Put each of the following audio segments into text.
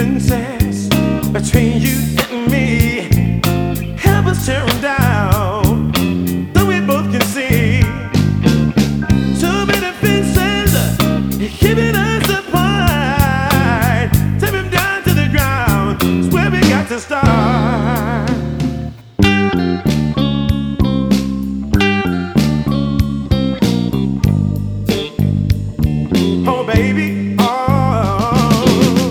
fences between you and me. Help us tear them down so we both can see. Too many fences keeping us apart. Tear them down to the ground. It's where we got to start. Oh, baby. Oh,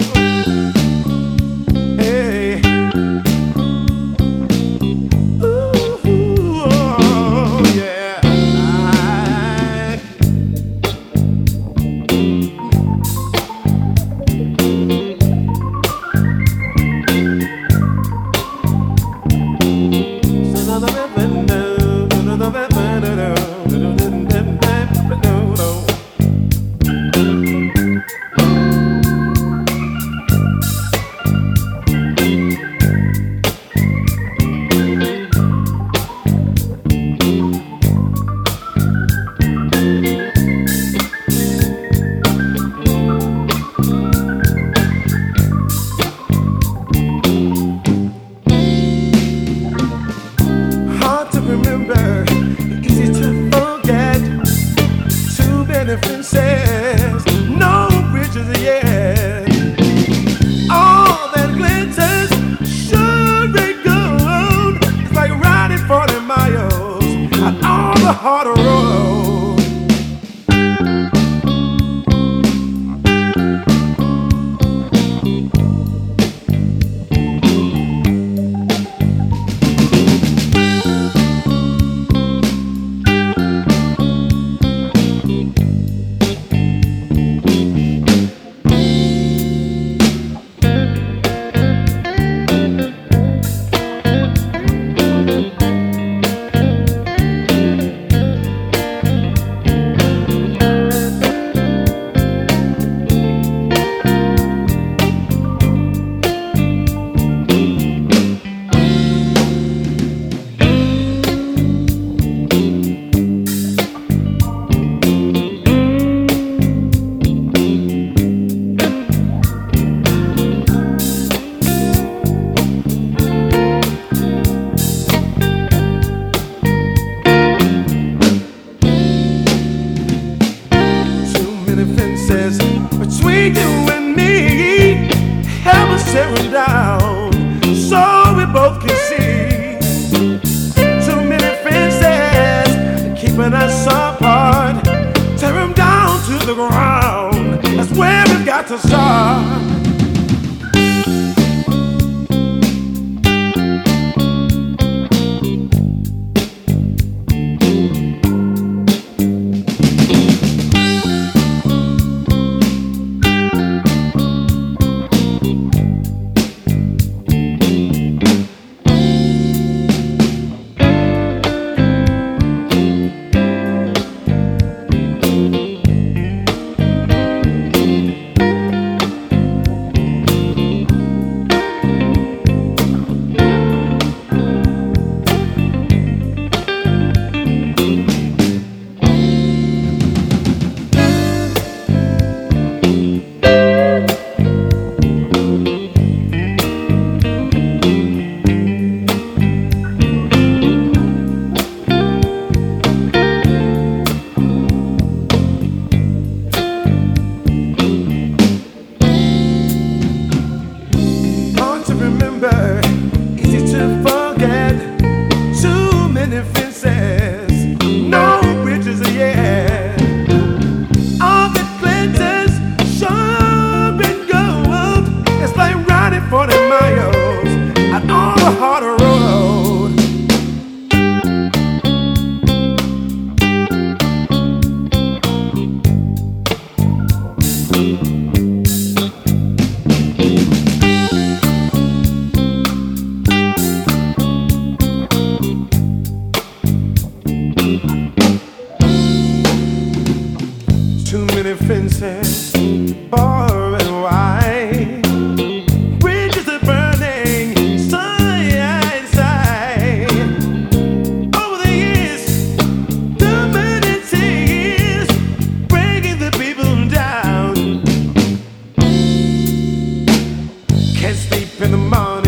hey. Ooh, oh, yeah. Hard to remember, easy to forget. Too many fences, no bridges yet. All that glitters sure ain't gold. It's like riding 40 miles on the hard road. Fences between you and me, help us tear them down so we both can see. Too many fences keeping us apart. Tear them down to the ground. That's where we've got to start. can't sleep in the morning.